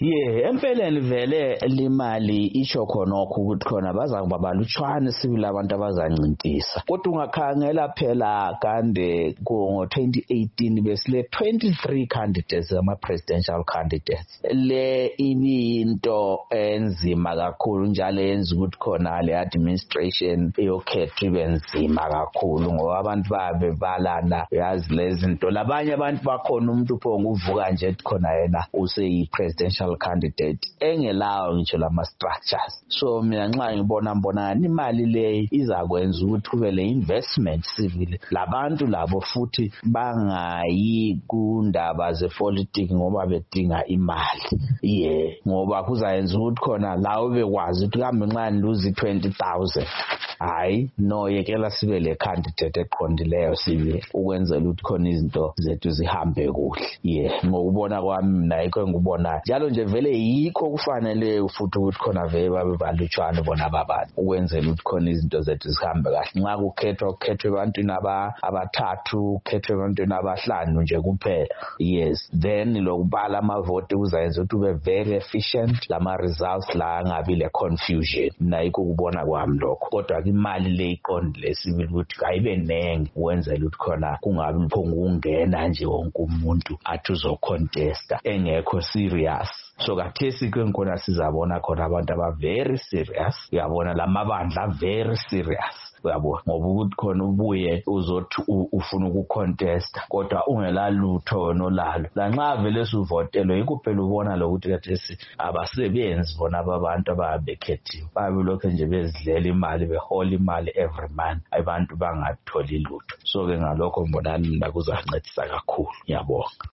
Empeleni vele limali isho khonokho ukuthi khona baza kuba balutshwane sibili abantu abazancintisa. Kodwa ungakhangela phela kande ngo-2018 besile 23 candidates ama-presidential candidates. Le ibinto enzima kakhulu njalo yenza ukuthi khona le administration yokhethwa ibe nzima kakhulu ngoba abantu babe balana yazi lezinto. Labanye abantu bakhona umuntu uphonga uvuka nje ethi khona yena useyi-presidential candidate engelawo ngitsho lama-structures. So mina nxa ngibona imali le izakwenza ukuthi kube le investment sivile labantu labo futhi bangayi kundaba zepolitiki ngoba bedinga imali. Ngoba kuzayenza ukuthi khona lawo bekwazi ukuthi kambe nxa niluzi 20,000 hayi no yekela sibe le candidate eqondileyo sivile ukwenzela ukuthi khona izinto zethu zihambe kuhle. Ngokubona kwami mina yikho ngikubona njalo nje vele yikho kufanele futhi ukuthi khona vele babe balutshwane bona babantu ukwenzela ukuthi khona izinto zethu zihambe kahle. Nxa kukhethwe ebantwini abathathu kukhethwe ebantwini abahlanu nje kuphela then lokubala amavoti kuzayenza ukuthi ube very efficient lama results la angabi le confusion. Mina yikho kubona kwami lokho. Kodwa imali le iqondile sibili ukuthi ayibe nengi ukwenzela ukuthi khona kungabi mphongo ungena nje wonke umuntu athi uzocontesta engekho serious. So kathesi kwenkhona sizabona khona abantu aba very serious. Uyabona lamabandla very serious. Uyabona ngoba ukuthi khona ubuye uzothi ufuna ukucontesta kodwa ungela lutho nolalo. Lanxa vele suvotelo yikho phela ubona lokuthi kathesi abasebenzi bona abantu ababekhethiwe. Babe lokho nje bezidlela imali behola imali every month abantu bangatholi lutho. So ke ngalokho mbona mina kuzancedisa kakhulu. Ngiyabonga.